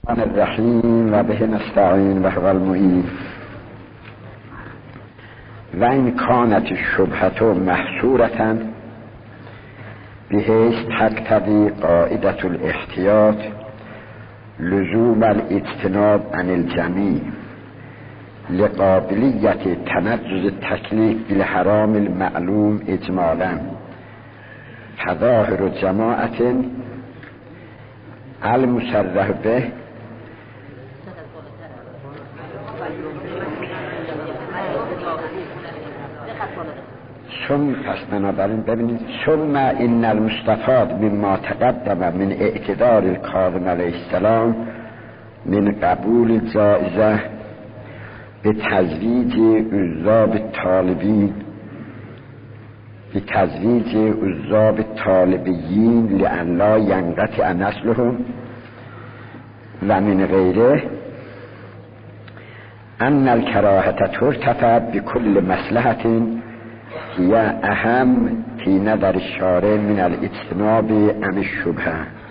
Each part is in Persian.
الرحیم و به نستعین و هو المعین و این کانت شبهت محصورة بحیث تقتضی قاعدة الاحتیاط لزوم الاجتناب عن الجمیع لقابلیت تنجز التکلیف بالحرام المعلوم اجمالا تظاهر جماعت المصرح به پس بنابراین ببینید ثم ان المستفاد مما تقدم من اعتذار الکاظم علیه السلام من قبول الجائزه به تزویج عذاب طالبین به تزویج عذاب طالبین لئن لا ینقطع نسلهم و من غیره ان الکراهه ترتفع بكل مصلحة هي اهم فی نظر الشارع من الاجتناب عن الشبهه.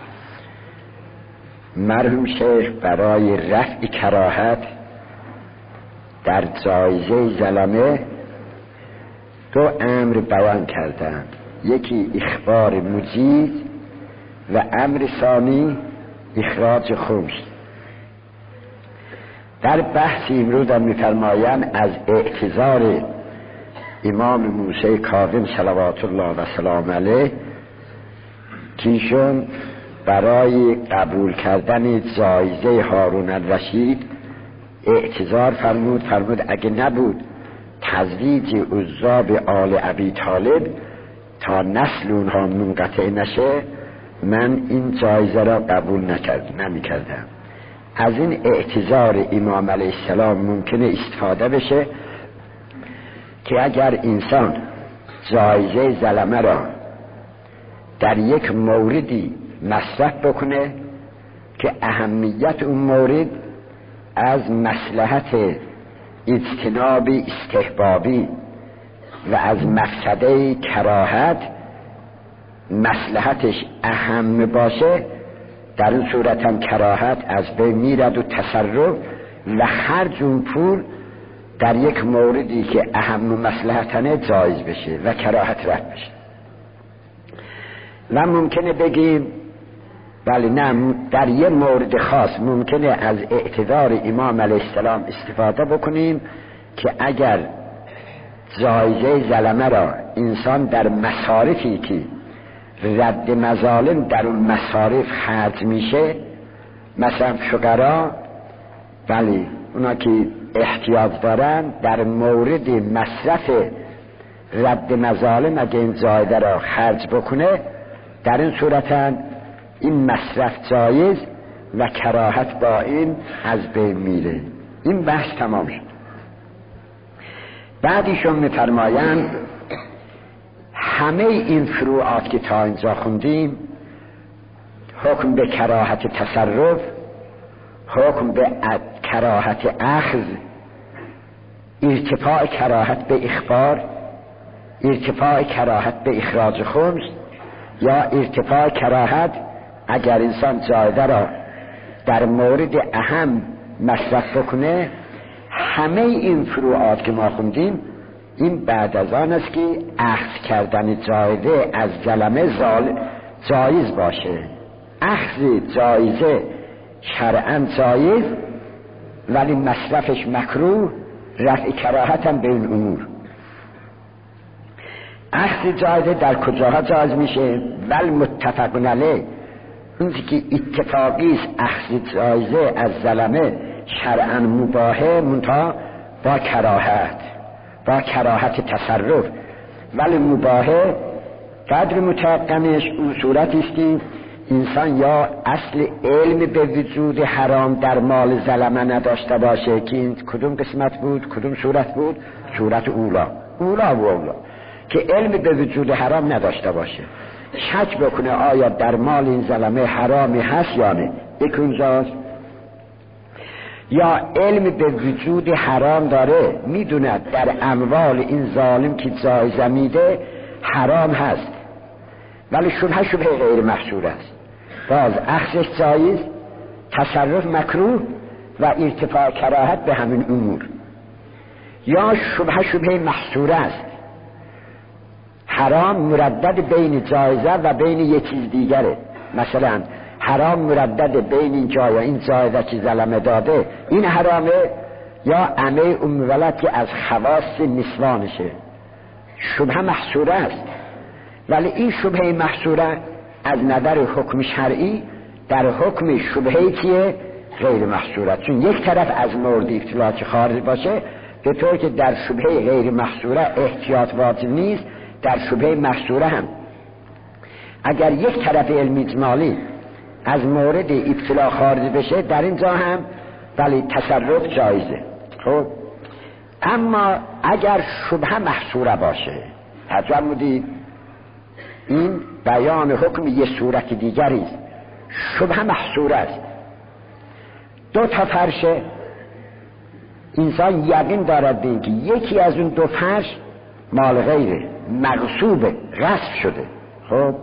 مرحوم شیخ برای رفع کراهت در جایزه ظلمه دو امر بیان کردند، یکی اخبار مجیز و امر ثانی اخراج خمس. در بحث امروز می‌فرمایند از اعتذار امام موسی کاظم صلوات الله و سلام علیه که ایشون برای قبول کردن جایزه هارون الرشید اعتذار فرمود اگه نبود تزویج عذاب آل ابی طالب تا نسل اونها منقطع نشه من این جایزه را قبول نمی‌کردم. از این اعتذار امام علیه السلام ممکنه استفاده بشه که اگر انسان جایزه ظلمه را در یک موردی مصرف بکنه که اهمیت اون مورد از مصلحت اجتناب استحبابی و از مقصده کراهت مصلحتش اهم باشه، در این صورت هم کراهت از بین میرد و تصرف و خرج اون پول در یک موردی که اهم و مصلحتنه جایز بشه و کراهت رد بشه. و ممکنه بگیم ولی نه، در یک مورد خاص ممکنه از اعتذار امام علیه السلام استفاده بکنیم که اگر جایزه ظلمه را انسان در مصارفی که رد مظالم در اون مصارف خرج میشه، مثلا فقرا ولی اونا که احتیاج دارن در مورد مصرف رد مظالم اگه این جایزه را خرج بکنه، در این صورت این مصرف جایز و کراهت با این از بین میره. این بحث تمام شد. بعدیشون میفرمایند همه این فروعات که تا اینجا خوندیم، حکم به کراهت تصرف، حکم به کراهت اخذ، ارتفاع کراهت به اخبار، ارتفاع کراهت به اخراج خمس، یا ارتفاع کراهت اگر انسان جایزه را در مورد اهم مصرف بکنه، همه این فروعات که ما خوندیم این بعد از آن است که اخذ کردن جایزه از ظلمه جایز باشه. اخذ جایزه شرعاً جایز ولی مصرفش مکروه، رفع کراهت هم به این امور. اخذ جایزه در کجاها جایز میشه؟ ول متفق علیه، اون که اتفاقی است اخذ جایزه از ظلمه شرعاً مباحه، منتها با کراهت تصرف، ولی مباحه قدر متقنش اون صورت است که انسان یا اصل علم به وجود حرام در مال ظلمه نداشته باشه که این کدوم قسمت بود، کدوم صورت بود، صورت اولا که علم به وجود حرام نداشته باشه، شک بکنه آیا در مال این ظلمه حرامی هست یا نه، یک اونجاست. یا علم به وجود حرام داره، میدونه در اموال این ظالم که جایزه میده حرام هست ولی شبهه غیر محصور است، باز اخذش جایز، تصرف مکروه و ارتفاع کراهت به همین امور. یا شبهه محصوره است، حرام مردد بین جایزه و بین یک چیز دیگره. مثلا حرام مردد بین این جای و این جایزه که ظلمه داده این حرامه، یا عمه ولد که از خواص نسوانشه. شبهه محصوره است، ولی این شبهه محصوره از نظر حکم شرعی در حکم شبهه که غیر محصوره، چون یک طرف از مورد ابتلا که خارج باشه، به طور که در شبهه غیر محصوره احتیاط واجب نیست، در شبهه محصوره هم اگر یک طرف علمی اجمالی از مورد ابتلا خارج بشه، در اینجا هم ولی تصرف جایزه. خب اما اگر شبهه محصوره باشه، تجمدی این بیان حکم یه صورت دیگری است. شبهه محصوره است، دو تا فرشه، انسان یقین دارد به اینکه یکی از اون دو فرش مال غیره، مغصوبه، غصب شده. خب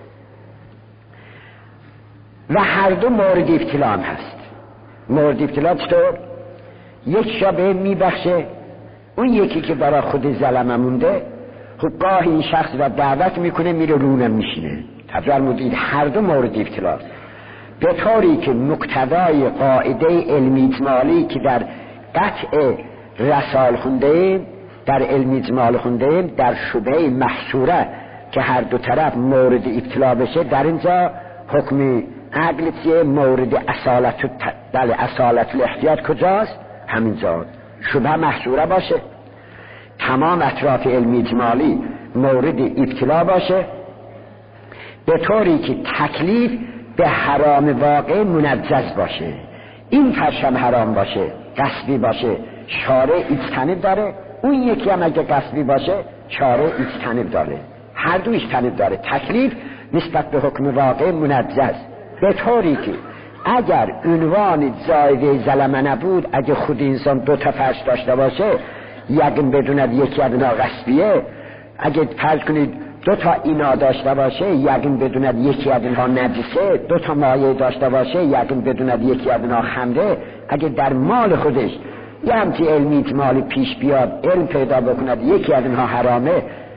و هر دو مورد ابتلا هم هست. مورد ابتلا چطور؟ یک شبه میبخشه، اون یکی که برای خود ظلمه مونده، خب گاهی این شخص را دعوت میکنه، میره رونه میشینه. فرمودید هر دو مورد ابتلا، به طوری که مقتضای قاعده علمی اجمالی که در قطع رسال خونده، در علمی اجمال خونده، در شبهه محصوره که هر دو طرف مورد ابتلا بشه، در اینجا حکم عقل چیه؟ مورد اصالت الاحتیاط کجاست؟ همینجا. شبهه محصوره باشه، تمام اطراف علمی اجمالی مورد ابتلا باشه، به طوری که تکلیف به حرام واقع منجز باشه. این فرشم حرام باشه، غصبی باشه، شارع اجتناب داره، اون یکی هم اگه غصبی باشه شارع اجتناب داره، هر دو اجتناب داره. تکلیف نسبت به حکم واقع منجز، به طوری که اگر عنوان زایده ظلمه نبود، اگه خود انسان دو تا فرش داشته باشه، یقین بدوند یکی از اینا غصبیه، اگه فرض کنید دو تا اینا داشته باشه، یقین بدوند یکی از اینها نجسه، دو تا مایه داشته باشه، یقین بدوند یکی از اینها خمره، اگه در مال خودش یه همچی علمی اجمالی پیش بیاد، علم پیدا بکند یکی از اینها حرامه،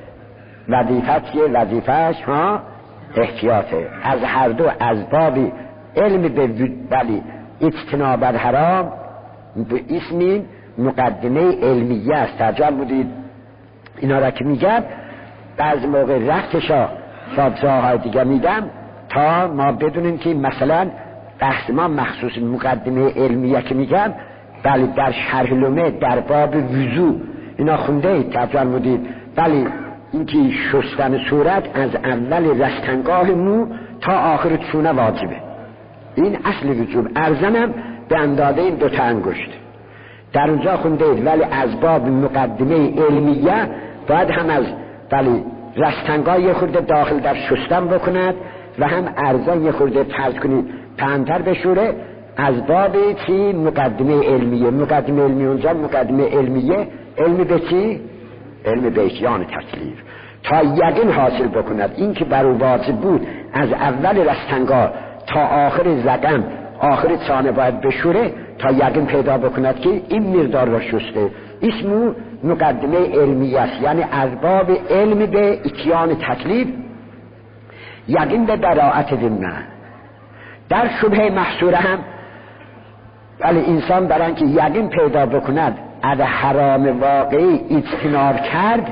وظیفه‌اش احتیاطه. از هر دو از بابی علم به ولی اجتناب از حرام به اسم مقدمه علمیه است. ترجمه بودید اینا را که میگم، بعض موقع رفتشا جاهای دیگه میدم تا ما بدونیم که مثلا بحث ما مخصوص مقدمه علمیه که میگم، بله در شرح لومه در باب وضو اینا خونده اید. ترجمه بودید بله اینکه شستن صورت از اول رستنگاه مو تا آخر چونه واجبه، این اصل وجوب. ارزنم به اندازه این دو تا انگشت در اونجا خونده اید، ولی از باب مقدمه علمیه باید هم از بله رستنگاه یه خورده داخل در شستن بکند و هم ارزان یه خورده فرض کنید پهن‌تر بشوره، از باب چی؟ مقدمه علمیه. مقدمه علمیه اونجا مقدمه علمیه علمی به چی؟ علم به اتیان تکلیف، تا یقین حاصل بکند این که بر او واجب بود از اول رستنگاه تا آخر زدن آخر چانه باید بشوره، تا یقین پیدا بکند که این مقدار را شسته. اسمو مقدمه علمیه است، یعنی از باب علم به اتیان تکلیف، یقین به براءت ذمه. در شبهه محصوره هم ولی انسان برای اینکه یقین پیدا بکند از حرام واقعی اجتناب کرد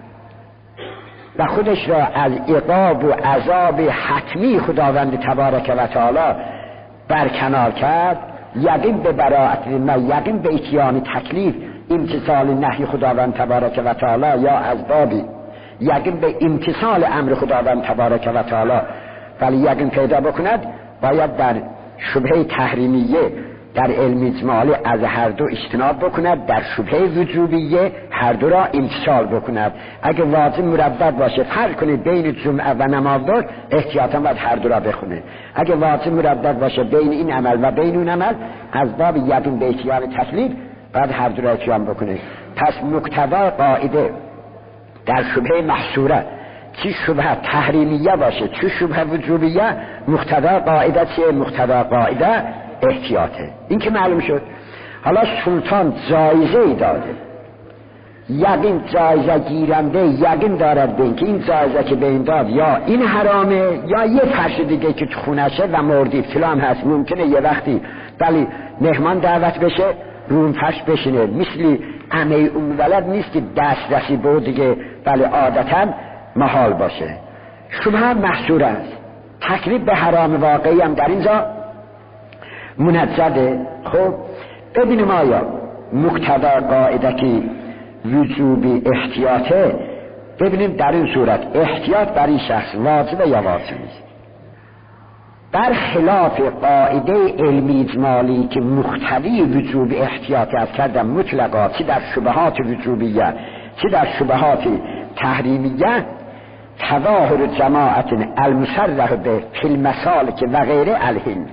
و خودش را از عقاب و عذاب حتمی خداوند تبارک و تعالی برکنار کرد، یقین به براءت ذمه، یقین به اتیان تکلیف، امتثال نهی خداوند تبارک و تعالی، یا از بابی یقین به امتثال امر خداوند تبارک و تعالی ولی یقین پیدا بکند، باید در شبهه تحریمیه در علم اجمالی از هر دو اجتناب بکند، در شبهه وجوبیه هر دو را امتثال بکند. اگه واجب مردد باشه فرق کنید بین جمعه و نماز دار، احتیاطاً باید هر دو را بخونه. اگه واجب مردد باشه بین این عمل و بین اون عمل، از باب یقین به اتیان تکلیف باید هر دو را اتیان بکنه. پس مقتضا قاعده در شبهه محصوره چی شبهه تحریمیه باشه چی شبهه وجوبیه، مقتضا قاعده چیه؟ مقتضا قاعده احتیاطه. این که معلوم شد. حالا سلطان جایزه ای داده، یقین جایزه گیرنده یقین دارد به این که این جایزه که به این داد یا این حرامه یا یه فرش دیگه که تو خونشه و مورد ابتلا هم هست. ممکنه یه وقتی ولی مهمان دعوت بشه روم فرش بشینه، مثلی عمه اون ولد نیست که دسترسی به دیگه، ولی عادتا محال باشه. شبه هم محصور است. تکلیف به حرام واقعی هم در اینجا منجده. خب ببینیم آیا مقتضا قاعده که وجوبی احتیاطه، ببینیم در این صورت احتیاط برای شخص واجبه یا واجب نیست. در خلاف قاعده علمی اجمالی که مقتضی وجوب احتیاط از کردن مطلقا، چه در شبهات وجوبیه چه در شبهات تحریمیه، تظاهر جماعت المصرح به فی المسالک و غیر الهند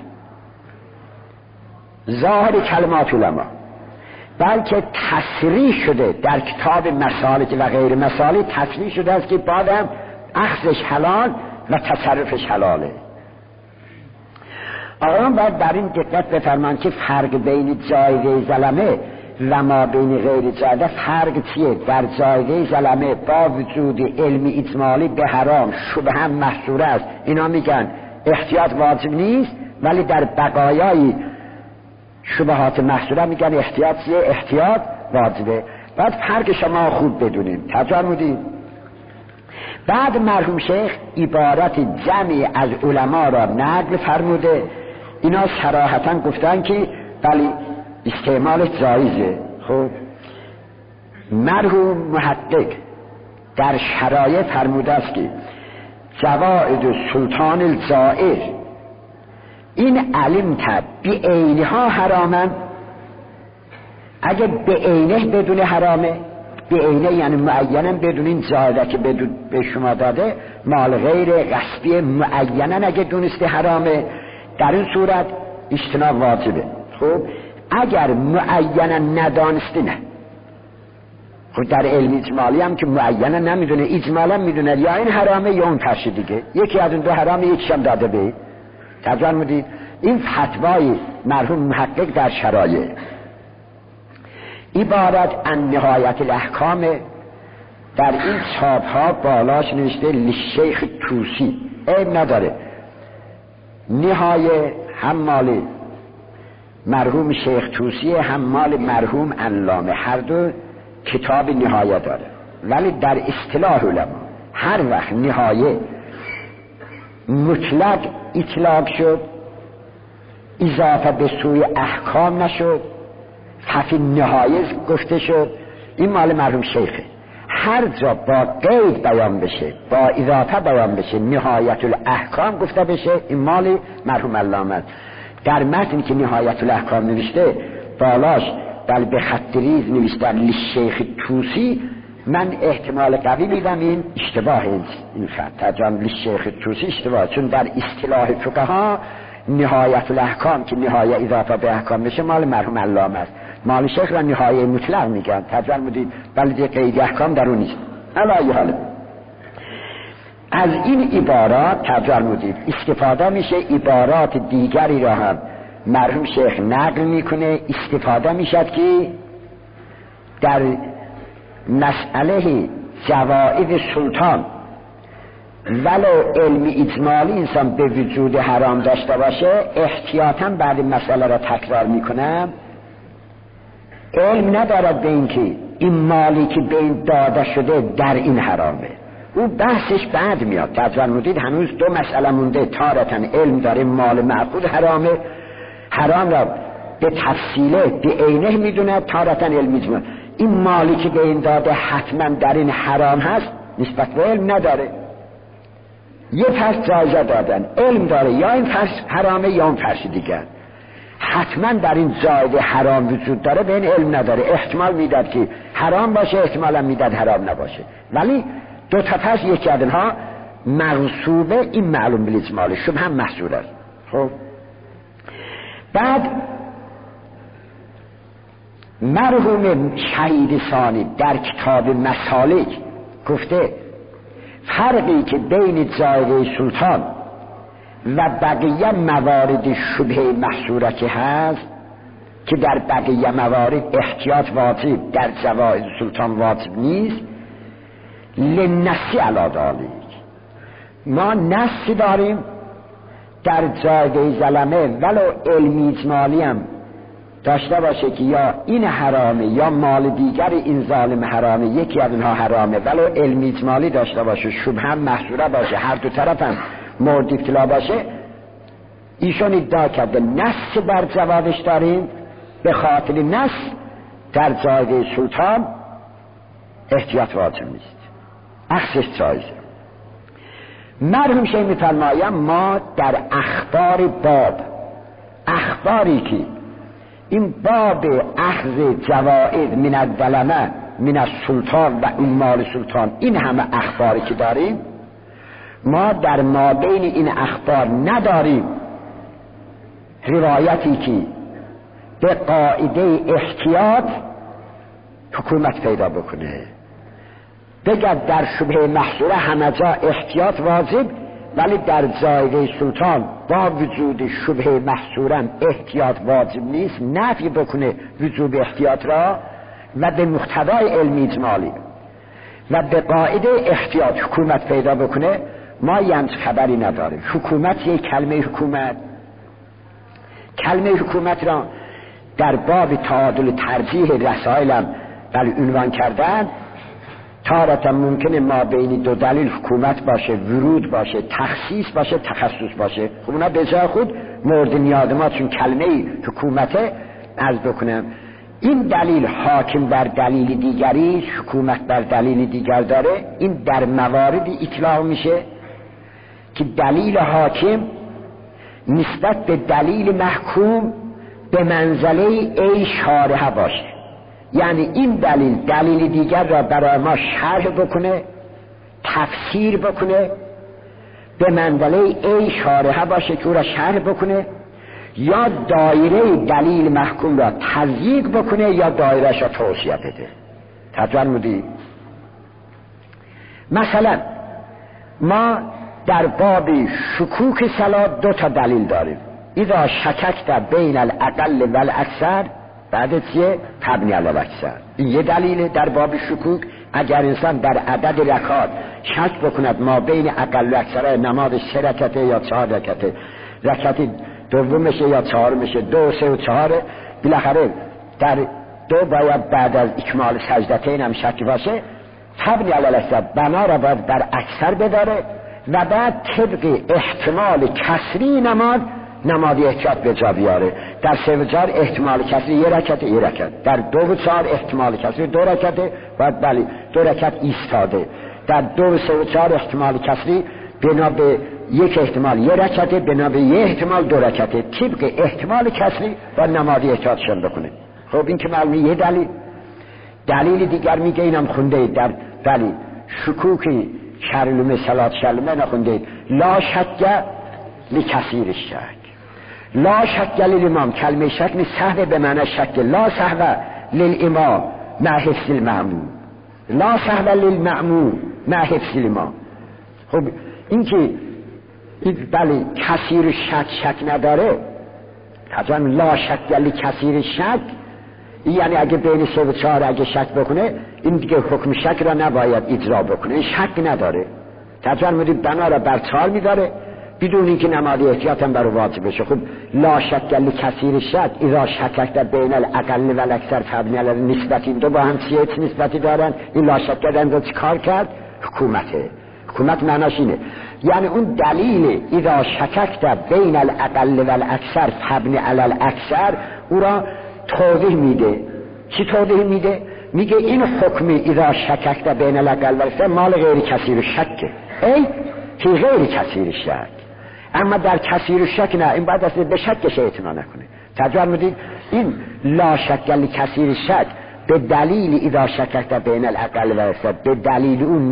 ظاهر کلمات علما، بلکه تصریح شده در کتاب مسالک و غیر مسالک، تصریح شده است که بعدم اخذش حلال و تصرفش حلاله. آقایان باید در این دقت بفرمایند که فرق بین جایزه ظلمه و ما بین غیر جایزه فرق چیه؟ در جایزه ظلمه با وجود علمی اجمالی به حرام شبه هم محصور است، اینا میگن احتیاط واجب نیست، ولی در بقایای شبهات محصوره میگن احتیاط چیه؟ احتیاط واجبه. بعد فرق شما خوب بدونیم. تجربه بعد مرحوم شیخ عبارت جمعی از علما را نقل فرموده، اینا صراحتا گفتن که بلی استعمال جایزه. خب مرحوم محقق در شرایط فرموده است که جواعد سلطان الجائر این علم کرد بی عینها حرامن، اگه به عینه بدون حرامه، به عینه یعنی معینن بدون این جایزه که به شما داده مال غیر غصبی معینن اگه دونسته حرامه، در این صورت اجتناب واجبه. خب اگر معینن ندانسته نه، خب در علم اجمالی هم که معینن نمیدونه، اجمالا میدونه یا این حرامه یا اون فرش دیگه، یکی از اون دو حرامه یکیش هم داده به تجربه مدید. این فتوای مرحوم محقق در شرایع عبارت ان نهایت الاحکام، در این چاپ ها بالاش نوشته لشیخ توسی، عیب نداره، نهایه هم مال مرحوم شیخ توسی هم مال مرحوم علامه، هر دو کتاب نهایه داره، ولی در اصطلاح علما هر وقت نهایه مطلق اطلاق شد، اضافه به سوی احکام نشد، ففی نهایه گفته شد، این مال مرحوم شیخه. هر جا با قید بیان بشه، با اضافه بیان بشه، نهایت الاحکام گفته بشه، این مال مرحوم علامه. در متنی که نهایت الاحکام نوشته بالاش بل به خط ریز نوشته لشیخ توسی، من احتمال قوی میدم این اشتباه، این خط ترجمه لشیخ توسی اشتباه، چون در اصطلاح فقها نهایت الاحکام که نهایه اضافه به احکام بشه مال مرحوم علامه است، مال شیخ را نهایه مطلق میگن. ترجمه میدید بلکه قید احکام در اون نیست. علی حال از این عبارات ترجمه میدید استفاده میشه، عبارات دیگری را هم مرحوم شیخ نقل میکنه، استفاده میشد که در مسئله جوائز سلطان ولو علمی اجمالی انسان به وجود حرام داشته باشه، احتیاطاً بعد مسئله را تکرار میکنم، علم ندارد به این که این مالی که به این داده شده در این حرامه، اون بحثش بعد میاد. تجربه مدید هنوز دو مسئله مونده، تارتاً علم داره مال معقود حرامه، حرام را به تفصیله به عینه میدونه، تارتاً علم اجمالی این مالی که به این داده حتما در این حرام هست نسبت به علم نداره. یه فرش جایزه دادن، علم داره یا این فرش حرامه یا اون فرش دیگر، حتما در این زائد حرام وجود داره، به این علم نداره، احتمال میداد که حرام باشه، احتمالا میداد حرام نباشه، ولی دو تا فرش یکی از اینها مغصوبه، این معلوم بالاجمال شبه هم محصول است. خب بعد مرحوم شهید ثانی در کتاب مسالک گفته فرقی که بین جایزه سلطان و بقیه موارد شبه محصوره که هست که در بقیه موارد احتیاط واجب، در جوائز سلطان واجب نیست. لنسی علی ذالک، ما نسی داریم در جایگه ظلمه ولو علمی اجمالی هم داشته باشه که یا این حرامه یا مال دیگر این ظالم حرامه، یکی از اینها حرامه ولو علمی اجمالی داشته باشه، شبه هم محصوره باشه، هر دو طرف هم مورد ابتلا باشه، ایشون ادعا کرده نص بر جوابش داریم، به خاطر نص در جایگه سلطان احتیاط واجب نیست، عکسش جایزه. مرحوم شیخ می‌فرمایم ما در اخبار باب، اخباری که این باب اخذ جوائز من الظلمه من السلطان و این مال سلطان، این همه اخباری که داریم، ما در مابین این اخبار نداریم روایتی که به قاعده احتیاط حکومت پیدا بکنه، بگرد در شبه محصوره همه جا احتیاط واجب، ولی در جایگه سلطان با وجود شبه محصورم احتیاط واجب نیست، نفی بکنه وجوب احتیاط را و به مقتضای علمی اجمالی و به قاعده احتیاط حکومت پیدا بکنه. ما یعنی خبری نداریم. حکومت یک کلمه حکومت، کلمه حکومت را در باب تعادل ترجیح رسائلم بل عنوان کردن، تارتا ممکنه ما بین دو دلیل حکومت باشه، ورود باشه، تخصیص باشه، تخصص باشه. خب اونا به جای خود مورد نیاز ما، چون کلمه حکومته عرض بکنم این دلیل حاکم بر دلیل دیگری، حکومت بر دلیل دیگر داره، این در مواردی اطلاق میشه که دلیل حاکم نسبت به دلیل محکوم به منزله ای شارحه باشه، یعنی این دلیل دیگر را برای ما شرح بکنه، تفسیر بکنه، به منزله ای شارحه باشه که او را شرح بکنه، یا دایره دلیل محکوم را تضییق بکنه یا دایرهش را توسعه بده. تفرمودید؟ مثلا ما در باب شکوک صلات دو تا دلیل داریم. اذا شککت بین الاقل و الاکثر، بعد چیه؟ تبنی علی الاکثر. این یه دلیله در باب شکوک. اگر انسان در عدد رکعات شک بکند ما بین اقل و اکثر نماز 3 رکعته یا 4 رکعته، رکعت دومشه یا چهارمشه، 2 3 و 4، بالاخره در 2 باید بعد از اکمال سجدتین هم شک باشه، تبنی علی الاکثر، بنا را باید بر اکثر بداره و بعد طبق احتمال کسری نماز احتیاط به جا بیاره. در 3 و 4 احتمال کسری 1 رکعت 1 رکعت، در 2 و 4 احتمال کسری 2 رکعت، باید بله 2 رکعت ایستاده، در 2 و 3 و 4 احتمال کسری بنا به 1 احتمال 1 رکعت، بنا به 1 احتمال 2 رکعت، طبق احتمال کسری و نماز احتیاطشون بکنه. خب این که معلومه یه دلیل دیگر میگه اینم خونده در ولی شکوکی شرلومه صلات شرلومه نخونده، لا شک لکثیر الشک، لا شک للامام، کلمه شک نیست، سهو به معنی شک، لا سهو للامام مع حفظ المأموم، لا سهو للمأموم مع حفظ الامام. خب این که بله کثیر شک نداره، حتما لا شک لکثیر شک، یعنی اگه بین 3 و 4 اگه شک بکنه این دیگه حکم شک را نباید اجرا بکنه، این شک نداره، تفرمودید بنا را بر 4 میداره بدون اینکه نماز احتیاط هم بر واجب بشه. خب لا شک لکثیر شک اذا شککت بین الاقل و الاکثر فبنی علی نسبت، این دو با هم چه نسبتی دارن؟ این لا شک رو چیکار کرد؟ حکومت معناش اینه، یعنی اون دلیل اذا شککت بین الاقل و الاکثر فبنی علی الاکثر او را توضیح میده. چی توضیح میده؟ میگه این حکم اذا شککت بین الاقل و الاکثر مال غیر کثیر شکه، ای که غیر کثیر شک، اما در کثیر شک نه، این باید اصلا به شکش اعتنا نکنه. ترجمه میدید این لا شک لکثیر شک به دلیل اذا شککت بین الاقل و الاکثر، به دلیل اون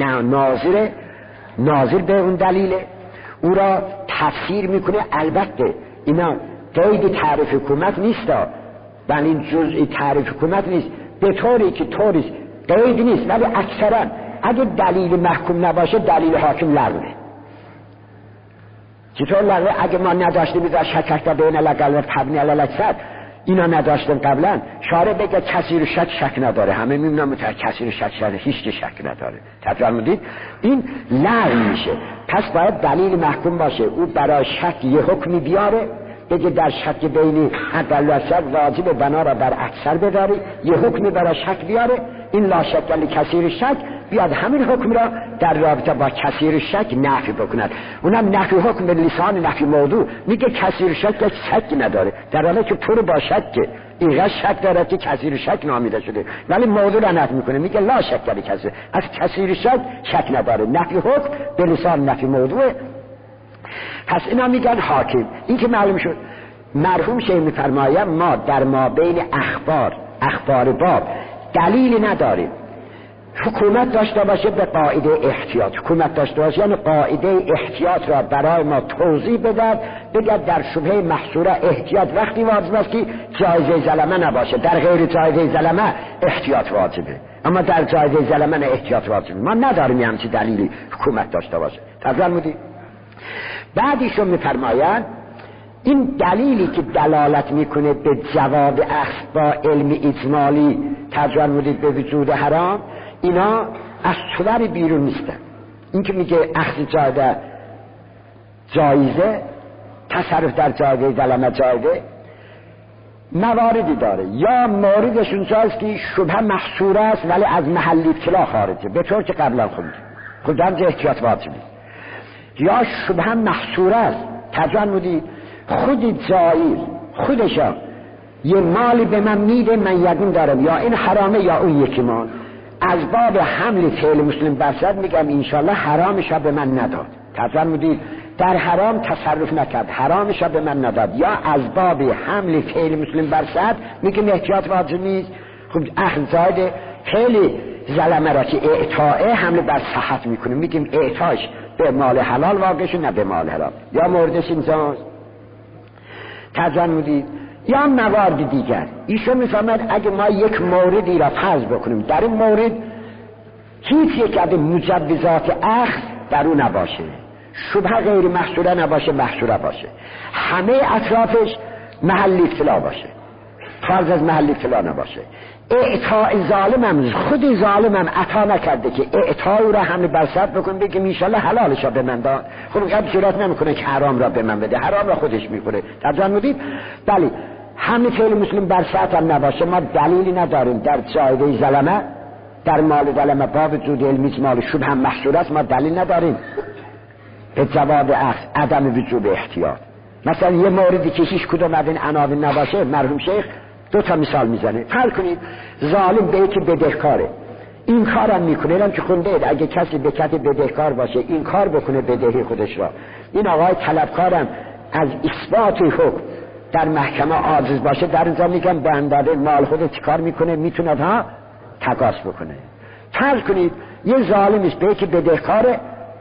ناظر به اون دلیل او را تفسیر میکنه. البته اینا قید تعریف حکومت نیست، بل این جزئی تعریف حکومت نیست، به طوری که طوریست قید نیست، ولی اکثرا اگه دلیل محکوم نباشه دلیل حاکم لغوه. چطور لغوه اگه ما نداشتیم در شکک تا بین لگل تبنی علالکسد اینا نداشتیم قبلا، شارع بگه کسی رو شک نداره، همه میمونم کسی رو شک هیچ که شک نداره. تفهمیدید؟ این لغو میشه. پس باید دلیل محکوم باشه، او برای شک یه حکمی بیاره، بگه در شک بینی عدالت واجب بنا را بر اکثر بداری، یه حکمی برای شک بیاره، این لا شک علی کثیر شک، بیاد همین حکم را در رابطه با کثیر شک نفی بکند. اونم نفی حکم به لسان نفی موضوع، میگه کثیر شک شک نداره، در حالی که پر با شک اینقدر شک داره که کثیر شک نامیده شده، ولی موضوع را نفی میکنه، میگه لا شک علی کثیر، از کثیر شک نداره، نفی حکم به لسان نفی موضوع. پس اینا میگن حاکم. این که معلوم شد. مرحوم شیخ میفرماید ما در ما بین اخبار باب دلیلی نداریم. حکومت داشته باشه به قاعده احتیاط، حکومت داشته باشه یعنی قاعده احتیاط را برای ما توضیح بدهد، بگه در شبهه محصوره احتیاط وقتی واجب است که جایزه ظلمه نباشه، در غیر جایزه ظلمه احتیاط واجبه، اما در جایزه ظلمه نه احتیاط واجبه. ما نداریم همچین دلیلی حکومت داشته باشه. تفهمیدید؟ بعدیشون میفرمایند این دلیلی که دلالت میکنه به جواب اخذ با علم اجمالی تجربه به وجود حرام، اینا از صور بیرون نیستن. این که میگه اخذ جایزه، تصرف در جایزه ظلمه جایزه، مواردی داره. یا موردشون جاست که شبه محصور است ولی از محل ابتلا خارجه، به طور که قبلا خوندیم، خود در احتیاط واجبه. یا شبه محصور است، تجربه خود جایز خودشا یه مالی به من میده، من یقین دارم یا این حرامه یا اون یکی مال، از باب حمل فعل مسلم برصد میگم انشالله حرامشا به من نداد. تفهمیدید؟ در حرام تصرف نکرد، حرامشا به من نداد، یا از باب حمل فعل مسلم برصد میگم احتیاط واجب نیست. خب اخذ زاید فعل ظلمه را که اعطائه حمل بر صحت میکنه، میگیم اعطاش به مال حلال واقع شد نه به مال حرام، یا موردش اینجاست. تفهمیدید؟ یا موارد دیگر. ایشون میفهمد اگه ما یک موردی را فرض بکنیم، در این مورد هیچ یک از مجوزات اخذ در اون نباشه، شبه غیر محصوره نباشه، محصوره باشه، همه اطرافش محل ابتلا باشه، فرض از محل ابتلا نباشه، اعطاء ظالمم خود ظالمم عطا نکرده که اعطاء را همه برصد بکن بگیم انشالله حلالش را به من داد، خب قبل جرات نمیکنه که حرام را به من بده، حرام را خودش میکنه. تفهمیدید؟ بله همه فعل مسلم برصد هم نباشه، ما دلیلی نداریم در جایزه ظلمه، در مال ظلمه با وجود علم اجمال شبه هم محصور است، ما دلیل نداریم به جواب اخذ عدم وجوب احتیاط. مثلا یه موردی که هیچ کدوم از این عناوین نباشه، مرحوم شیخ دو تا مثال میزنه. فرض کنید ظالم به یکی بدهکاره، این کارم میکنه، الان که خونده اگه کسی به کسی بدهکار باشه این کار بکنه بدهی خودش را، این آقای طلبکارم از اثبات حکم در محکمه عاجز باشه، در اینجا میگم به اندازه مال خودش چیکار میکنه، میتونه ها تقاضا بکنه. فرض کنید یه ظالم است به یکی بدهکاره،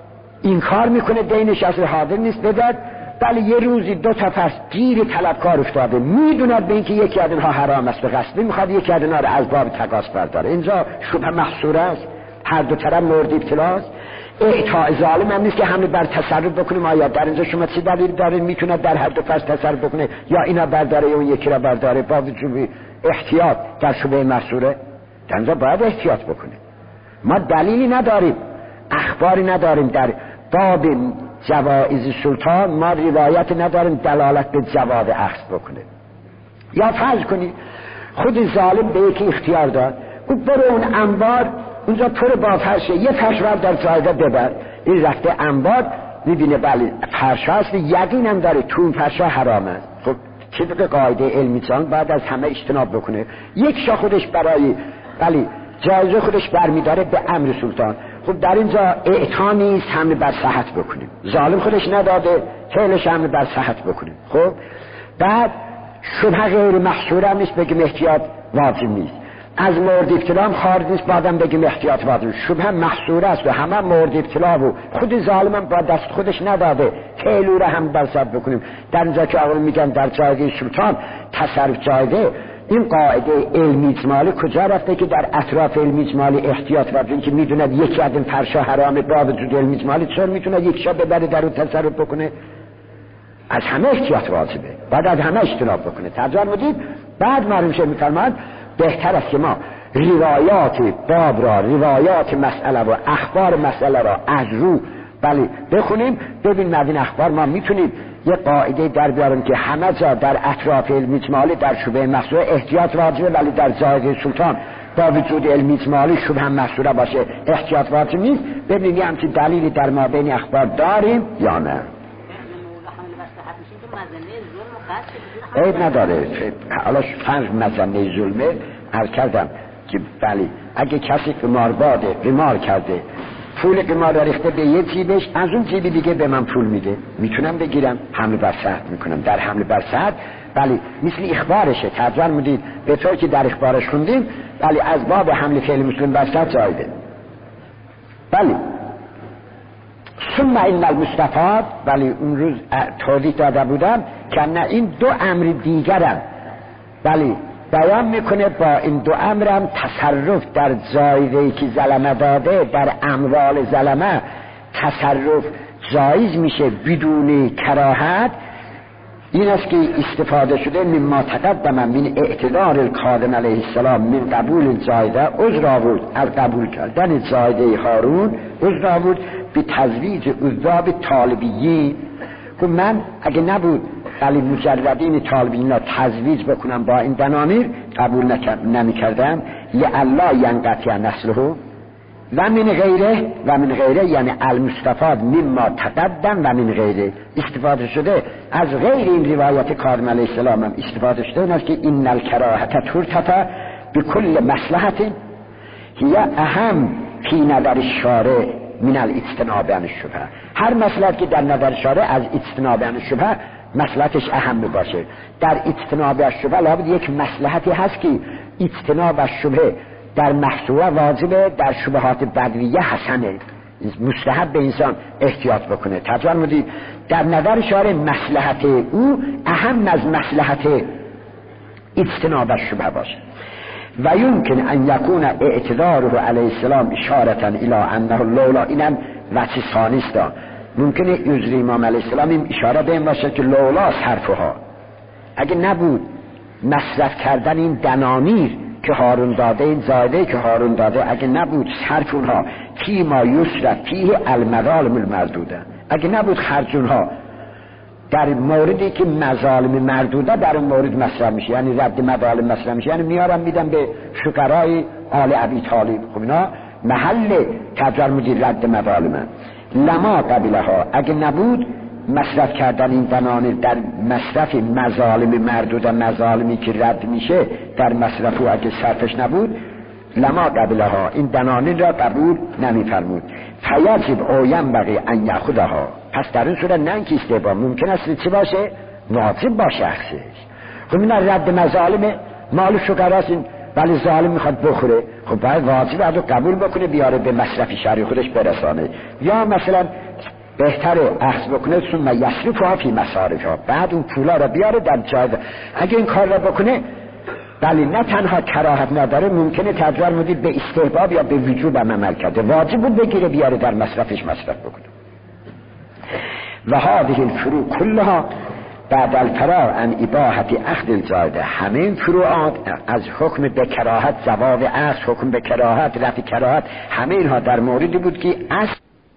این کار میکنه دینش اصل حاضر نیست بدد، ولی یه روزی دو تا پس گیر طلبکار افتاده، میدوند به اینکه یکی از اینها حرام است، به قصد میخواد یکی از اینها رو از باب تقاضا برداره. اینجا شبه محصور است، هر دو طرف مورد ابتلاست. اعطاء ظالم هم نیست که همه بر تصرف بکنیم، آیا در اینجا شما چه دلیل دارین میتونه در هر دو پس تصرف بکنه یا اینا برداره یا اون یکی را برداره، با وجود احتیاط در شبه محصوره در اینجا باید احتیاط بکنه. ما دلیلی نداریم، اخباری نداریم در باب جوائز سلطان، ما روایت نداریم دلالت به جواب اخذ بکنه. یا فرض کنید خود ظالم به یکی اختیار داد، او برو اون انبار اونجا پر با فرشه، یه فرشور در جایده ببر، این رفته انبار میبینه بله فرشه هست، یقینم داره تو اون فرشه حرام است. خب طبق قاعده علمی جان بعد از همه اجتناب بکنه، یک شا خودش برای بله جایزه خودش برمیداره به امر سلطان. خب در اینجا اعطا نیست، همه بر صحت بکنیم، ظالم خودش نداده فعلش همه بر صحت بکنیم. خب بعد شبه غیر محصور هم نیست بگیم احتیاط واجب نیست، از مورد ابتلا هم خارج نیست بعدم بگیم احتیاط واجب، شبه محصور است و همه مورد ابتلا و خود ظالم هم با دست خودش نداده فعلو را هم بر صحت بکنیم. در اینجا که اول میگن در جایزه سلطان تصرف جایزه، این قاعده علمی اجمالی کجا رفته که در اطراف علمی اجمالی احتیاط واجب؟ این که میدوند یکی از این فرشا حرامه با وجود علمی اجمالی چون میتونه یک شا ببره در اون تصرف بکنه؟ از همه احتیاط واجبه، بعد از همه اجتناب بکنه. ترجمه مدید بعد معلوم شه میفرماد بهتر است که ما روایات باب را، روایات مسئله و اخبار مسئله را از رو بخونیم، ببین از این اخبار ما میتونیم یه قاعده در بیاریم که همه جا در اطراف علم اجمالی در شبه محصوره احتیاط واجبه، ولی در زائده سلطان با وجود علم اجمالی شبه محصوره باشه احتیاط واجب نیست. ببینیم همچین دلیلی در ما بین اخبار داریم یا نه. عیب نداره. حالا فرض مظنه ظلمه عرض کردم که بله اگه کسی قمار کرده پول قمار را ریخته به یه جیبش، از اون جیبی دیگه به من پول میده، میتونم بگیرم، حمل بر صحت میکنم. در حمل بر صحت بله مثل اخبارشه. ترجمه میدید به طور که در اخبارش خوندیم بله از باب حمل فعل مسلم بر صحت جایده. بله ثم این المستفاد، ولی اون روز توضیح داده بودم که نه این دو امر دیگرم ولی بیان میکنه با این دو امرم تصرف در زایده‌ای که ظلمه داده در اموال ظلمه تصرف جایز میشه بدون کراهت. این است که استفاده شده مما تقدم من اعتدار الکاظم علیه السلام من قبول زایده عذر آورد از قبول کردن زایده هارون، عذر آورد به تزویج عذاب طالبیین. که من اگه نبود ولی مجردین طالبین را تزویج بکنم با این دنانیر قبول نمی کردم. لعلا ینقطع نسله و من غیره یعنی المستفاد مما تقدم و من غیره استفاده شده از غیر این روایت کاظم علیه السلام هم استفاده شده. این است که این الکراهت ترتفع بكل مصلحت هی اهم فی نظر الشارع من الاجتناب عن الشبهه. هر مصلحت که در نظر شارع از اجتناب عن الشبهه مصلحتش اهم باشه. در اجتناب از شبهه لابد یک مصلحتی هست که اجتناب از شبهه در محصوره واجبه، در شبهات بدویه حسنه، مستحب به انسان احتیاط بکنه. ترجمه میدید در نظر شارع مصلحت او اهم از مصلحت اجتناب از شبهه باشه. و یمکن ان یکون اعتداره علیه السلام اشارتا الی انه لولا، اینم وجه ثانی است. ممکنه عذر امام علیه السلام این اشاره به این باشه که لولا صرفها، اگه نبود مصرف کردن این دنانیر که هارون داده، این زایده که هارون داده، اگه نبود صرف اونها فی ما یصرف فیه المظالم المردوده، اگه نبود خرج اونها در موردی که مظالم مردوده در اون مورد مصرف میشه، یعنی رد مظالم مصرف میشه، یعنی میارم میدم به فقرای آل ابی طالب، خب اینا محل تجرم رد مظالمه. لما قبلها، اگه نبود مصرف کردن این دنانه در مصرف مظالم مردوده، مظالمی که رد میشه در مصرف، و اگه صرفش نبود لما قبلها این دنانه را قبول نمیفرمود. فیجب او ینبغی ان یاخذها، پس در این صورت نه اینکه استحباب، ممکن است چی باشه؟ واجب باشه اخذش. خب این رد مظالم مال شکراست، ولی ظالم میخواد بخوره، خب باید واجب رو قبول بکنه بیاره به مصرف شرعی خودش برسانه. یا مثلا بهتره اخذ بکنه ثم یصرفها فی مصارفها، بعد اون پولا رو بیاره در جای. اگه این کار رو بکنه بله نه تنها کراهت نداره، ممکنه تجربه مدید به استحباب یا به وجوب عمل کرده، واجب بود بگیره بیاره در مصرفش مصرف بکنه. و هذه الفروع کلها بعد الفراغ عن اباحت اخذ الزایده، همه این فروعات از حکم به کراهت، جواب اخذ، حکم به کراهت، رفع کراهت، همه اینها در موردی بود که اصل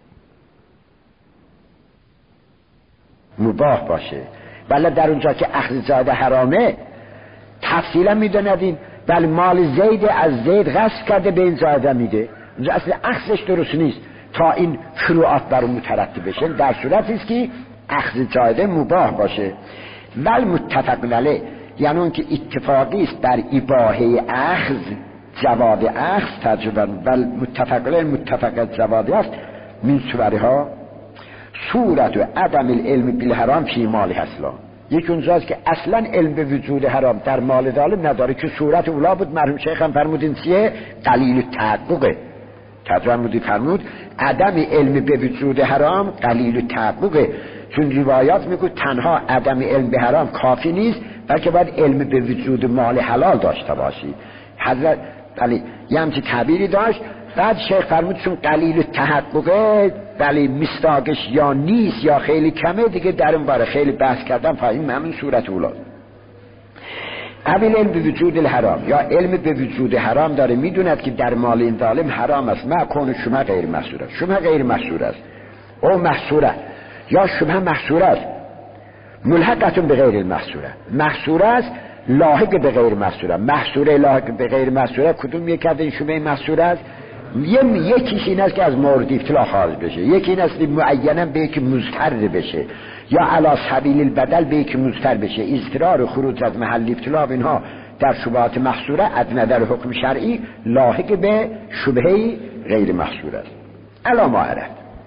مباح باشه. ولی در اونجا که اخذ زایده حرامه تفصیلا میدوندیم، بل مال زید از زید غصب کرده به این زایده میده، اونجا اصل اخذش درست نیست تا این فروعات بر اون مترتب بشه. در صورتی است که اخذ زایده مباح باشه. ول متفق علیه یعنی اون که اتفاقی است در اباحه اخذ، جواب اخذ تجربه. ول متفق علیه متفق جوابی است من صورها صورت و عدم العلم بالحرام فی مال اصلا. یک اونجاست که اصلا علم به وجود حرام در مال ظالم نداره، که صورت اولا بود. مرحوم شیخ هم فرمودین چیه؟ قلیل تحققه. ترجمه مودی فرمود عدم علم به وجود حرام قلیل تحققه، چون روایات میگه تنها عدم علم به حرام کافی نیست، بلکه باید علم به وجود مال حلال داشته باشی. حضرت علی یه همچه تعبیری داشت، بعد شیخ فرمود چون قلیل تحققه ولی مستاقش یا نیست یا خیلی کمه دیگه در اون باره خیلی بحث کردم فهمیم همین صورت اولاد. اول علم به وجود الحرام یا علم به وجود حرام داره میدوند که در مال این ظالم حرام است ما کون شبهه غیر محصور است. شبهه غیر محصور است او محصوره یا شبهه محصور است ملحقتون به غیر المحصوره. محصوره است لاحق به غیر محصوره. محصوره لاحق به غیر محصوره کدوم یک از این شبهه محصوره است؟ یکیش این است که از مورد ابتلا خارج بشه، یکی این است معینا به یک مضطر بشه یا علی سبیل البدل به یک مضطر بشه. اضطرار و خروج از محل ابتلا اینها در شبهات محصوره از نظر حکم شرعی لاحق به شبهه غیر محصوره است. الا ما عرفت.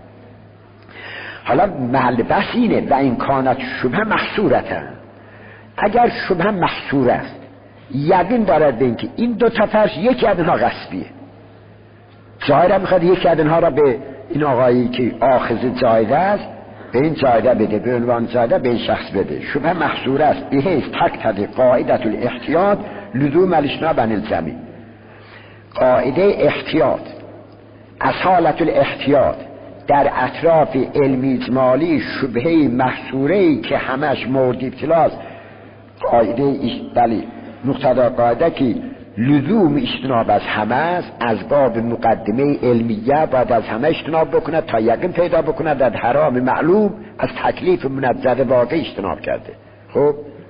حالا محل بحث اینه و این کانت شبهه محصورته. اگر شبهه محصور است یقین دارد به اینکه این دو تا فرش یکی از اینها غصبیه، ظاهرا میخواد یکی از اینها را به این آقایی که آخذ زایده است به این زایده بده، به عنوان زایده به این شخص بده. شبهه محصور است به حیث تقتضی قاعدت الاحتیاط لزوم الاجتناب عن الزمی. قاعده احتیاط اصالت الاحتیاط در اطراف علمی اجمالی شبهه محصوره‌ای که همش مورد ابتلاست قاعده بلی مقتضا قاعده که لزوم اجتناب از همه است از باب مقدمه علمیه باید از همه اجتناب بکنه تا یقین پیدا بکنه در حرام معلوم از تکلیف منزل واقع اجتناب کرده. خب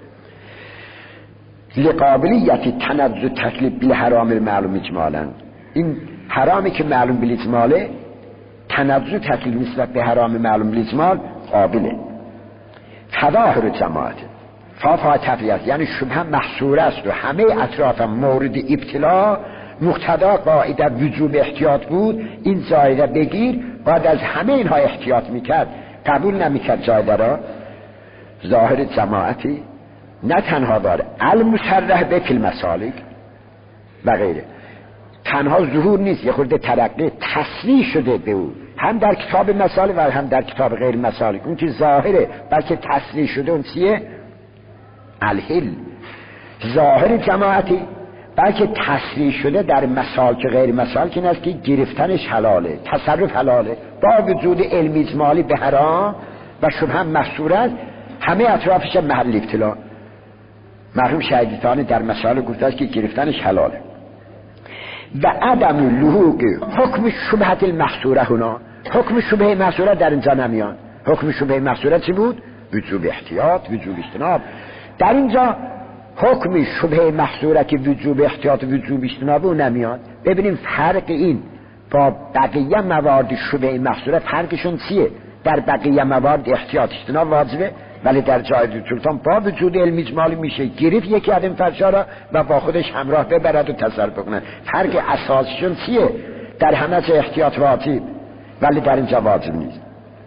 لقابلیت تنزل تکلیف بالحرام المعلوم اجمالا، این حرامی که معلوم بالاجماله تنزل تکلیف نسبت به حرام معلوم بالاجمال قابله. تظاهر جماعت فافا تفریت یعنی شبه محصور است و همه اطراف مورد ابتلا مقتضا قاعده وجوب احتیاط بود. این زایده بگیر بعد از همه اینها احتیاط میکرد، قبول نمیکرد زایده را. ظاهر جماعتی نه تنها داره المصرح به فی المسالک و غیره، تنها ظهور نیست، یه خورده ترقی تصریح شده به او هم در کتاب مسالک و هم در کتاب غیر مسالک. اون که ظاهره بلکه تصریح شده اون چیه؟ الحل. ظاهر جماعتی بلکه تصریح شده در مسالک غیر مسالک این است که گرفتنش حلاله، تصرف حلاله با وجود علم اجمالی به حرام و شبهه محصور است همه اطرافش محل ابتلا. مرحوم شهیدتان در مسائل گفته است که گرفتنش حلاله. و عدم لحوق حکم شبهت المحصوره هنا، حکم شبهه محصوره در اینجا نمیان. حکم شبهه محصوره چی بود؟ وجوب احتیاط، وجوب اجتناب. در اینجا حکم شبهه محصوره که وجوب احتیاط و وجوب اجتناب اون نمیاد. ببینیم فرق این با بقیه موارد شبهه محصوره فرقشون چیه؟ در بقیه موارد احتیاط اجتناب واجبه ولی در جای سلطان با وجود علم اجمالی میشه گرفت یکی از این فرشا را و با خودش همراه ببرد و تصرف بکنه. فرق اساسشون چیه؟ در همه جا احتیاط واجب ولی در اینجا واجب نیست.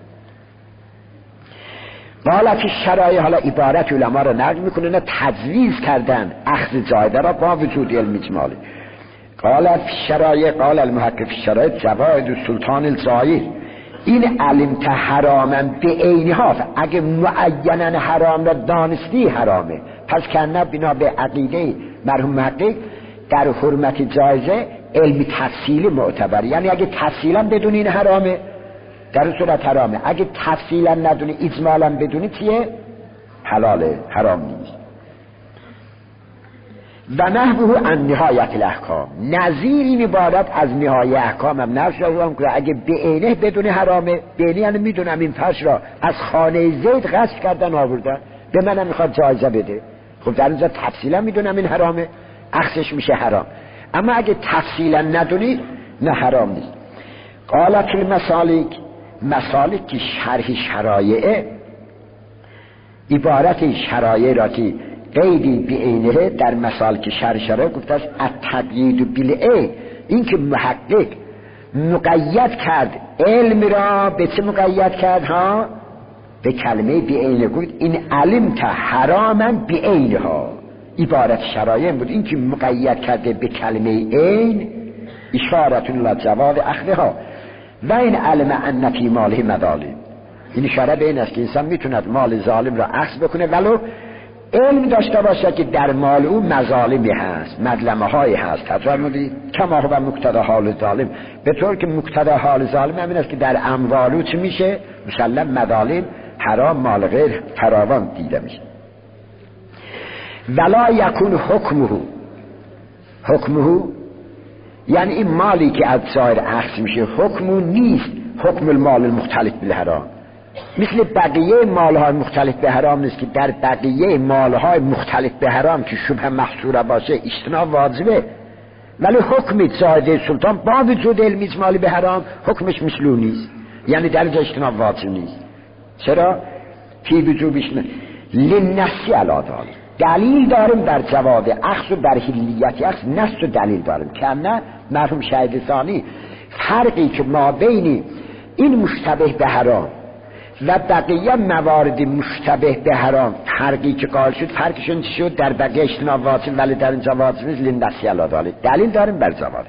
حالا که شرایع حالا عبارت علما را نقل میکنه نه تجویز کردن اخذ زایده را با وجود علم اجمالی. قال فی شرایع قال المحقق فی شرایع جواید سلطان الظاهر این علمت حراما به عینها، اگه معیناً حرام را دانستی حرامه پس کنه بنا به عقیده مرحوم محقق در حرمت جایزه علمی تفصیلی معتبر، یعنی اگه تفصیلا بدون این حرامه در صورت حرامه، اگه تفصیلا ندونی اجمالا بدونی چیه؟ حلاله، حرام نیست. و نحوه عن نهایت الاحکام، نظیر این عبارت از نهایت احکام هم نفس را که اگه به عینه بدون حرامه، به عینه یعنی میدونم این فرش را از خانه زید غصب کردن آوردن به منم میخواد جایزه بده، خب در اینجا تفصیلا میدونم این حرامه اخذش میشه حرام. اما اگه تفصیلا ندونی نه حرام نیست. قالت المسالک، مسالک که شرح شرایعه عبارت شرایع را که قیدی بی عینه در مسالک شرح شرایع گفته است التقیید بالعین، این که محقق مقید کرد علم را به چه مقید کرد ها؟ به کلمه بی عینه گفت این علمت حراما بی عینها. عبارت شرایع بود این که مقید کرده به کلمه عین اشارتون لجواز اخذها و این علم ان فی ماله مظالم. این اشاره به این است که انسان میتوند مال ظالم را اخذ بکنه ولو علم داشته باشه که در مال او مظالمی هست، مظلمه هایی هست. تفرمودید کما هو مقتضی حال ظالم، به طور که مقتضی حال ظالم همین است که در اموال او چی میشه؟ مسلم مظالم، حرام، مال غیر فراوان دیده میشه. ولا یکون حکمه یعنی این مالی که از سایر اخذ میشه حکمو نیست حکم المال المختلط بالحرام، مثل بقیه مالهای مختلط به حرام نیست که در بقیه مالهای مختلط به حرام که شبه محصوره باشه اجتناب واجبه، ولی حکم زائده سلطان با وجود علم اجمالی به حرام حکمش مثلو نیست، یعنی در اجتناب واجب نیست. چرا؟ فی وجوبش للنسی علی ذالک، دلیل داریم در جواب اخذ و در حلیت اخذ، نص و دلیل داریم که نه مرحوم شهید ثانی فرقی که ما بین این مشتبه به حرام و بقیه موارد مشتبه به حرام فرقی که قائل شد، فرقشون چی شد؟ در بقیه اجتناب واجب ولی در اینجا واجب نیست، للنسی علی ذالک، دلیل داریم بر جواب.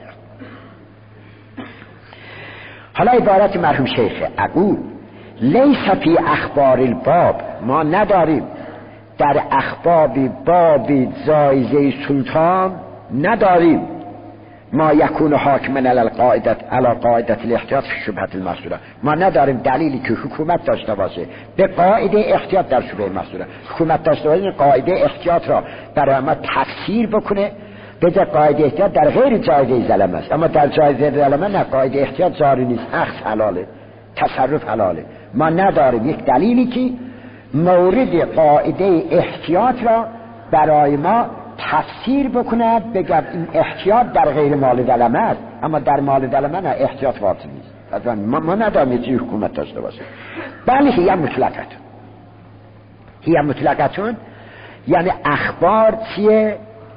حالا عبارت مرحوم شیخ اقول لیس فی اخبار الباب، ما نداریم در اخبار باب جایزه سلطان نداریم ما یکون حاکما علی قاعده الاحتیاط فی شبهه المحصوره، ما نداریم دلیلی که حکومت داشته باشه به قاعده احتیاط در شبهه محصوره، حکومت داشته باشه قاعده احتیاط را برای ما تفسیر بکنه به جای قاعده احتیاط در غیر جایزه ظلم است، اما در جایزه ظلم نه، قاعده احتیاط جاری نیست، اخذ حلاله، تصرف حلاله. ما نداریم یک دلیلی که مورد قاعده احتیاط را برای ما تفسیر بکند بگم این احتیاط در غیر مال ظلمه است، اما در مال ظلمه نه، احتیاط واجب نیست. ما نداریم یه حکومت داشته باشه. بله هی مطلقتون یعنی اخبار چیه؟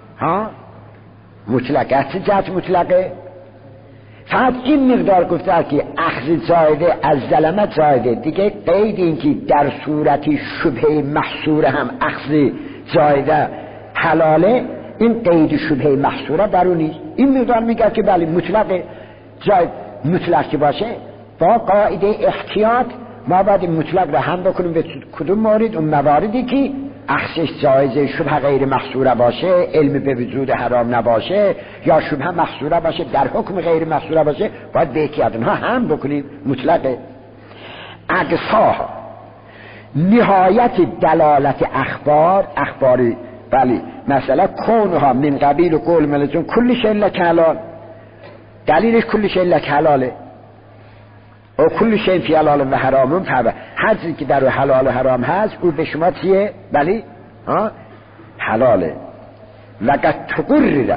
مطلقه جهت مطلقه، فقط این مقدار گفته که اخذ زایده از ظلمت زایده، دیگه قید این که در صورتی شبه محصوره هم اخذ زایده حلاله، این قید شبه محصوره درونی. این مقدار میگه که بله مطلقه، جای مطلق که باشه با قاعده احتیاط ما باید مطلق را هم بکنیم به کدوم مورد؟ اون مواردی که اخذش جایزه شبه غیر محصوره باشه، علم به وجود حرام نباشه، یا شبه محصوره باشه در حکم غیر محصوره باشه، باید به یکی از اونها هم بکنیم مطلقه. اقصاها نهایت دلالت اخباری بله مثلا کونها من قبیل و قول ملزون کل شیء لک حلال، دلیلش کل شیء لک حلاله و کل شیء فی حلال و حرام، هر چیزی که در حلال و حرام هست او به شما چیه؟ بله حلاله. لقد تقرر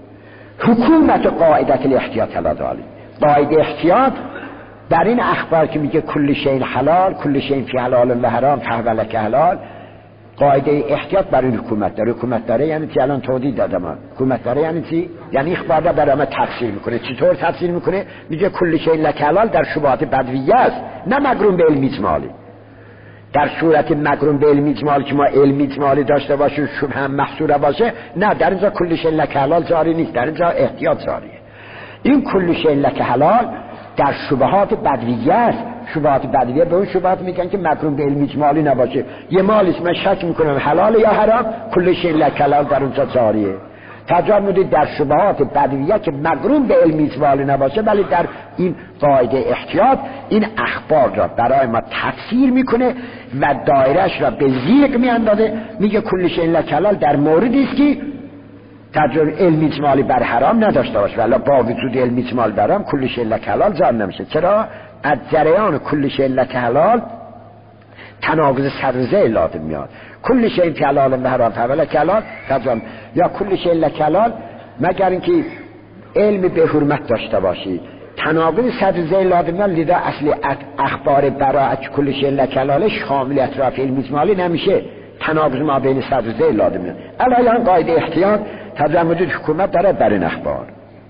حکومت قاعده الاحتیاط علی ذالک، قاعده احتیاط در این اخبار که میگه کل شیء حلال، کل شیء فی حلال و حرام فهو لک حلال، قاعده احتیاط برای حکومت داره یعنی چی؟ الان توضیح دادم. حکومت داره یعنی چی؟ یعنی اخبار را برای ما تفسیر میکنه. چطور تفسیر میکنه؟ میگه کل شیء لک حلال در شبهات بدویه است، نه مقرون به علم اجمالی. در صورت مقرون به علم اجمالی که ما علم اجمالی داشته باشیم شبه هم محصوره باشه، نه در اینجا کل شیء لک حلال جاری نیست، در اینجا احتیاط جاریه. این کل شیء لک حلال در شبهات بدویه است. شبهات بدویه به اون شبهات میگن که مقرون به علم اجمالی نباشه، یه مالیش من شک میکنم حلال یا حرام، کل شیء لک حلال در اونجا جاریه. تجربه در شبهات بدویه که مقرون به علم اجمالی نباشه، ولی در این قاعده احتیاط این اخبار را برای ما تفسیر میکنه و دایرش را به زیق میاندازه، میگه کل شیء لک حلال در موردی است که تجربه علم اجمالی بر حرام نداشته باشه، ولی با وجود علم اجمال بر حرام کل شیء لک حلال جار نمیشه. چرا؟ از جریان کل شیء لک حلال تناقض سرزه لازم میاد. کل شیء فی حلال و حرام فهو لک حلال، یا کل شیء لک حلال مگر اینکه علم به حرمت داشته باشی، تناقض سرزه لازم میاد. لذا اصل اخبار براءت کل شیء لک حلال شامل اطراف علم اجمالی نمیشه، تناقض ما بین سرزه لازم میاد. الان قاعده احتیاط تجربه وجود حکومت داره بر این اخبار.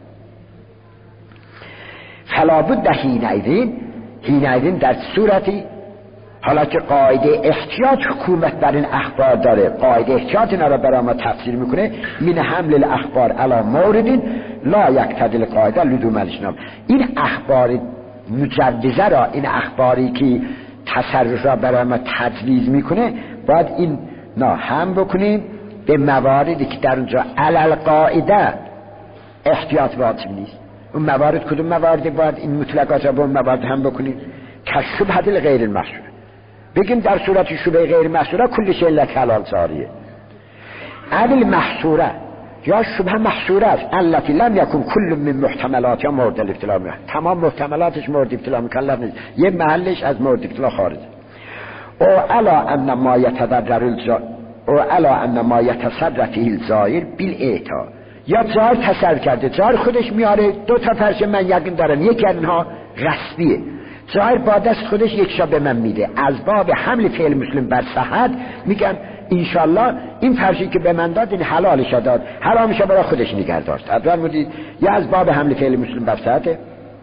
فلا بد حینئذ در صورتی حالا که قاعده احتیاط حکومت بر این اخبار داره، قاعده احتیاط اینا را برای ما تفسیر میکنه، من حمل الاخبار علی مورد لا یقتضی القاعده لزوم الاجتناب. این اخبار مجوزه را، این اخباری که تصرف را برای ما تجویز میکنه، باید این نه هم بکنیم به مواردی که در اونجا علل قاعده احتیاط واجب نیست. اون موارد کدوم مواردی باید این مطلقات را با اون موارد هم بکنیم؟ کشبه حدل غیر المحصوره. بگیم در صورت شبه غیر محصوره کل شیء لک حلال جاریه. عدل محصوره یا شبه محصوره است التي لم يكن كل من محتملات یا مورد الابتلاء میاد. تمام محتملاتش مورد ابتلاء مکلف نیست، یه محلش از مورد ابتلاء خارج. او الا ان ما يتضرر الجائر او الا ان ما يتصرف فيه الجائر بالاعطاء، یا جار تصرف کرده، جار خودش میاره دو تا فرش من یقین دارم یکی از اینها غصبیه، جار با دست خودش یک شا به من میده، از باب حمل فعل مسلم بر صحت میگم انشالله این فرشی که به من داد این حلالش داد، حرامش برای خودش نگه داشت. اول بودید یا از باب حمل فعل مسلم بر صحت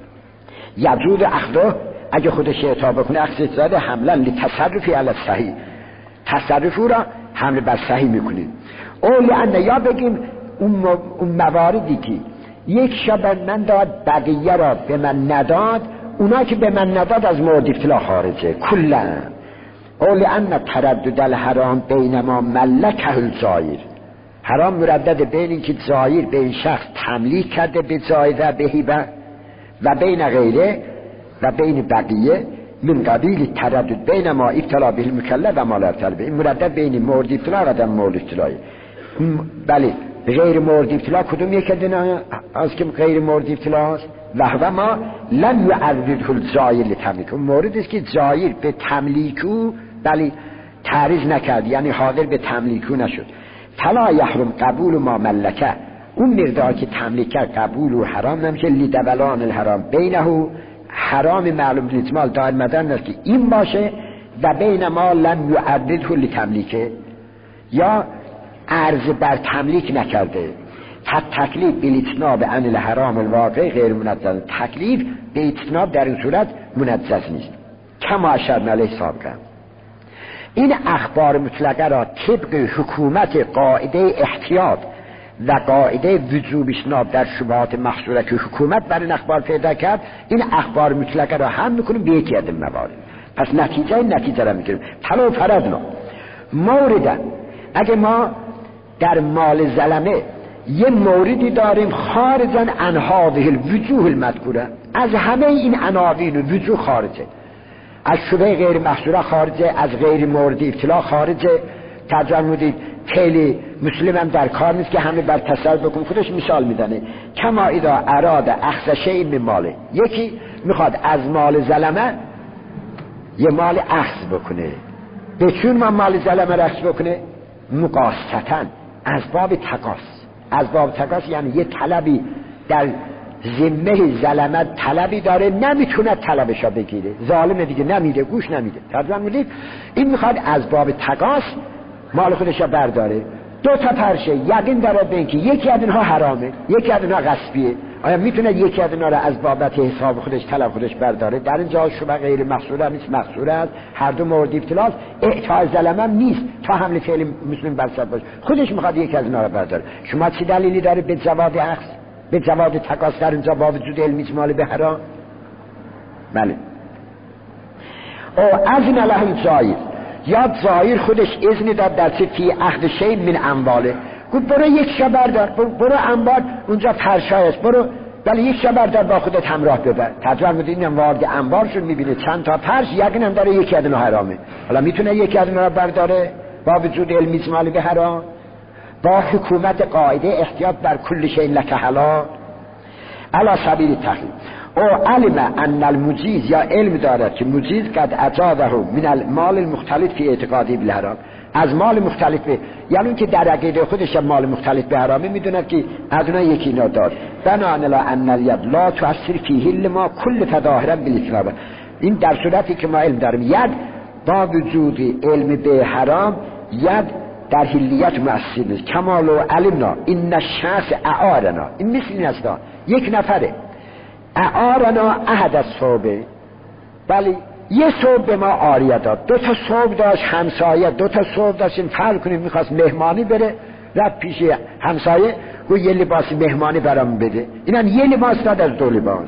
یجوز اخذه، اگه خودش اعطا بکنه اخذ زاده حملا لتصرفی علی الصحیح، تصرف او را حمل بر صحیح میکنیم. او لانه یا بگیم اون مواردی که یک شب من داد بقیه را به من نداد، اونا که به من نداد از مورد ابتلا خارجه کلا. او لان تردد الحرام بین ما ملکه الجایر، حرام مردد بین این که جایر به این شخص تملیک کرده به جایزه به هیبه و بین غیره و بین بقیه من قبیل تردد بین ما ابتلا به المکلف و ما لا ابتلا به، این مردد بین مورد ابتلا و عدم مورد ابتلا. بله غیر مورد ابتلا کدوم یک دینا از که غیر مورد ابتلا است؟ و ما لم یعرضه الجایر لتملیک، اون موردی است که جایر به تملیک او بله تعرض نکرد، یعنی حاضر به تملیک او نشد. فلا یحرم قبول ما ملکه، اون مقدار که تملیک کرد قبول و حرام نمیشه. لدبلان الحرام بینه، حرام معلوم الاجمال دائم مدن است که این باشه و بین ما لم یعرضه لتملیکه، یا عرض بر تملیک نکرده. تکلیف بالاجتناب عن الحرام الواقع غیر منجز، تکلیف به اجتناب در این صورت منجز نیست. کما اشرنا علیه سابقا، این اخبار مطلقه را طبق حکومت قاعده احتیاط و قاعده وجوب اجتناب در شبهات محصوره که حکومت بر این اخبار پیدا کرد، این اخبار مطلقه را هم میکنیم به یکی از این موارد. پس نتیجه را میگیریم. فلو فرضنا موردن، اگه ما در مال ظلمه یه موردی داریم خارجا عن هذه الوجوه المذکوره، از همه این عناوین و وجوه خارجه، از شبه غیر محصوره خارجه، از غیر مورد ابتلا خارجه. تجمدید خیلی مسلم هم در کار نیست که همه بر تصرف بکن، خودش مثال میدنه. کما اذا اراد اخذ شیء من ماله، یکی میخواد از مال ظلمه یه مال اخذ بکنه، به چون ما مال ظلمه را اخذ بکنه؟ مقاصدن، از باب تقاص. از باب تقاص یعنی یه طلبی در ذمه ظلمت طلبی داره، نمیتونه طلبشا بگیره، ظالمه دیگه، نمیده، گوش نمیده. ترجمه میدید این میخواد از باب تقاص مال خودشا برداره. دو تا پرشه یقین داره به اینکه یکی از اینها حرامه، یکی از اینها غصبیه، آیا میتونه یکی از اینها را از بابت حساب خودش طلب خودش برداره؟ در اینجا شبه غیر محصوره نیست، محصوره است، هر دو مورد ابتلاست. اعطاء ظلم هم نیست تا حمل فعل مسلم بر صد باشه، خودش میخواد یکی از اینها را برداره. شما چه دلیلی داره به زواد اخذ، به زواد تقاص در اینجا با وجود علم اجمال به حرام؟ بله. او از این الله جایر، یا جایر خودش اذن داد در چه فی عهد شیء من امواله، گفت برو یک شب بردار، برو انبار اونجا پرشای است، برو ولی یک شب بردار با خودت همراه ببر. ترجمه میدین این وارد انبار شد، میبینه چند تا پرش یقینا داره یکی از اونها حرامه. حالا میتونه یکی از اونها برداره با وجود علم اجمال به حرام، با حکومت قاعده احتیاط بر کل شیء لک حلال علی سبیل التحریم. او علم ان المجیز، یا علم دارد که مجیز قد اجازه من المال المختلط فی اعتقادی بالحرام، از مال مختلف به، یعنی که در عقیده خودش مال مختلف به حرامه میدوند که از اونها یکی نداد. بنان لا ان الید لا تؤثر فیه لما کل تظاهرا بالاجتناب، این در صورتی که ما علم داریم ید با وجود علم به حرام ید در حلیت مؤثر نیست. کمال و علمنا این الشخص اعارنا، این مثل این است یک نفره اعارنا احد الصوبه، بله یه صوب به ما عاریه داد، دو تا صوب داشت همسایه، دو تا صوب داشتیم فرض کنیم میخواست مهمانی بره، رفت پیش همسایه گفت یه لباس مهمانی برام بده، اینم یه لباس داد از دو لباس.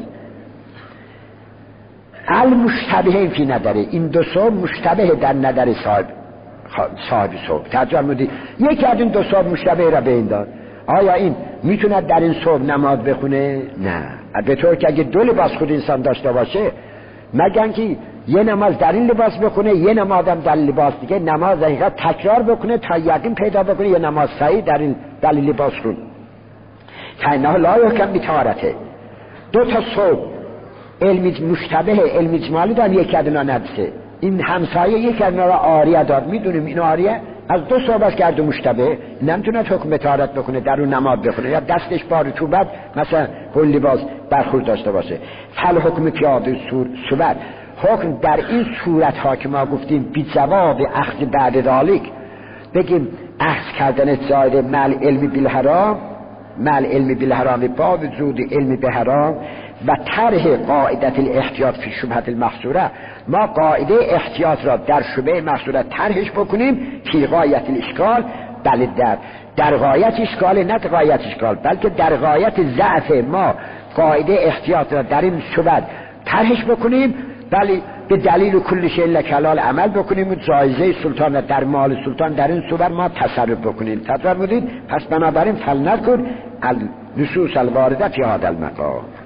المشتبهین فی نداره، این دو صوب مشتبه در نظر صاحب صاحب صبح ترجمه مودی یکی از این دو صبح مشتبه را به این داد. آیا این میتونه در این صبح نماز بخونه؟ نه. به طور که اگه دو لباس خود انسان داشته باشه، مگن که یه نماز در این لباس بخونه، یه نماز هم در لباس دیگه، نماز حقیقت تکرار بکنه تا یقین پیدا بکنه یه نماز صحیح در این در لباس خون. فإنه لا یحکم بطهارته. دو تا صبح علم مشتبه علم اجمالی دارن، یک ادنا نبسه. این همسایه یک ادنا را آریه داد. میدونیم این آریه از دو صبح است کرد و مشتبه نمیتونه حکم طهارت بکنه، در اون نماز بخونه یا دستش بار رطوبت مثلا کل لباس برخورد داشته باشه. فل حکم پیاده صورت حکم در این صورت ها که ما گفتیم بی جواب اخذ بعد ذالک، بگیم اخذ کردن زائد مل علمی بالحرام، مل علمی بالحرام با وجود علمی به حرام و طرح قاعده الاحتیاط فی شبهه المحصوره، ما قاعده احتیاط را در شبهه محصوره طرحش بکنیم فی غایت الاشکال، بله در غایت اشکال، نه غایت اشکال بلکه در غایت ضعف ما قاعده احتیاط را در این شبهه طرحش بکنیم، بله به دلیل کل شیء لک حلال عمل بکنیم و جایزه سلطان در مال سلطان در این صورت ما تصرف بکنیم. تصور بودید؟ پس بنابراین فلنذکر النصوص الوارده فی هذا المقام.